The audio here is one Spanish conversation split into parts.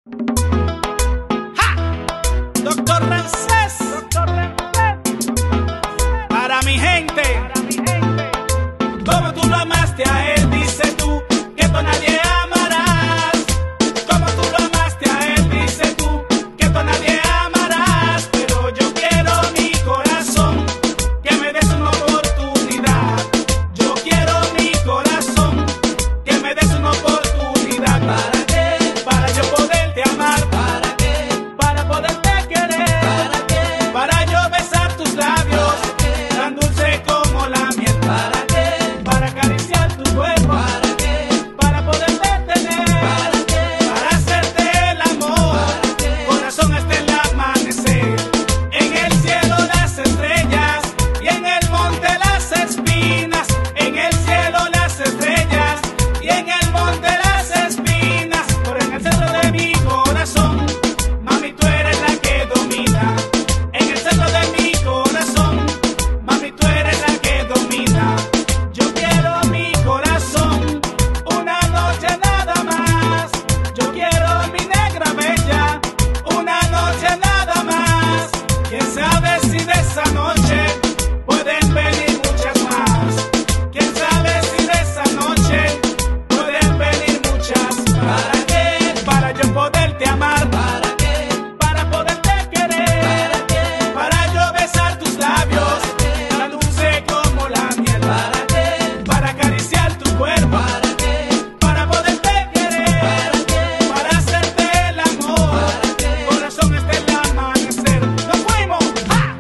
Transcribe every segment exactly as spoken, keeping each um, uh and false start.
Doctor Rancés, Doctor Rancés, para mi gente, como tú lo amaste a él, dice tú, que tú a nadie amarás. Como tú lo amaste a él, dice tú, que tú a nadie amarás. Pero yo quiero mi corazón, que me des una oportunidad. Yo quiero mi corazón, que me des una oportunidad. ¿Para qué? Para yo poderte amar. ¿Para qué? Para poderte querer. ¿Para qué? Para yo besar tus labios, tan dulce como la miel. ¿Para qué? Para acariciar tu cuerpo. ¿Para qué? Para poderte tener. ¿Para qué? Para hacerte el amor. ¿Para qué? Corazón hasta el amanecer. En el cielo las estrellas y en el monte las espinas. En el cielo las estrellas y en el monte las espinas. Por en el centro de mi corazón, mami, tú eres la que domina. En el centro de mi corazón, mami, tú eres la que domina. Yo quiero mi corazón, una noche nada más. Yo quiero mi negra bella, una noche nada más. Quién sabe si de esa noche pueden venir muchas más. Quién sabe si de esa noche pueden venir muchas. ¿Para qué? Para yo poderte amar. ¿Para qué? Para poderte querer. ¿Para qué? Para yo besar tus labios, tan dulce como la miel. ¿Para qué? Para acariciar tu cuerpo. ¿Para qué? Para poderte querer. ¿Para qué? Para hacerte el amor. ¿Para qué? Corazón hasta el amanecer. ¡Nos fuimos! ¡Ja!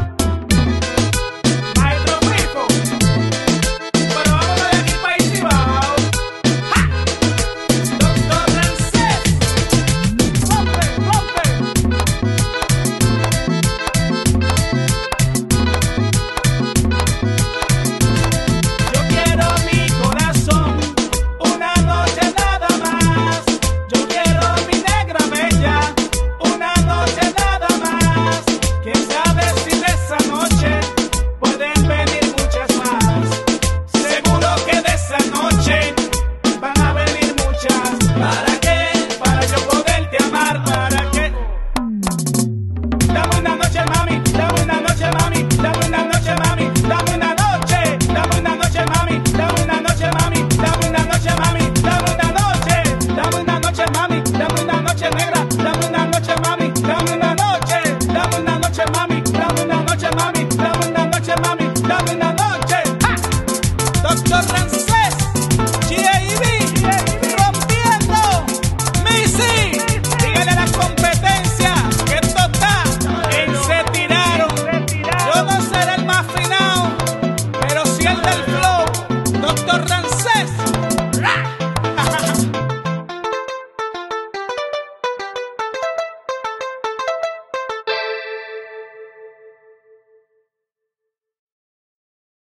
Maestro Grifo, pero vámonos de aquí pa' Cibao. ¡Ja! Doctor Rancés, rompe, rompe. Yo quiero mi corazón, una noche nada más. Yo quiero mi negra bella, una noche nada más. Quién sabe si de esa noche pueden venir muchas más. Seguro que de esa noche van a venir muchas. ¿Para qué? Para yo poderte amar. ¿Para qué? Dame una noche, mami, dame una noche, mami, dame una noche, mami, dame una noche, dame una noche, mami, dame una noche, mami, dame una noche, mami, dame una noche, dame una noche, mami, dame una noche negra, dame una noche, mami, dame una noche, dame una noche, mami, dame una noche, mami, dame una noche, mami, dame una noche. ¡Ja! Doctor Rancés, G A B, rompiendo, Missy, dígale a la competencia que esto está en se tiraron. Yo no seré el más finado, pero sí el del flow, Doctor Rancés.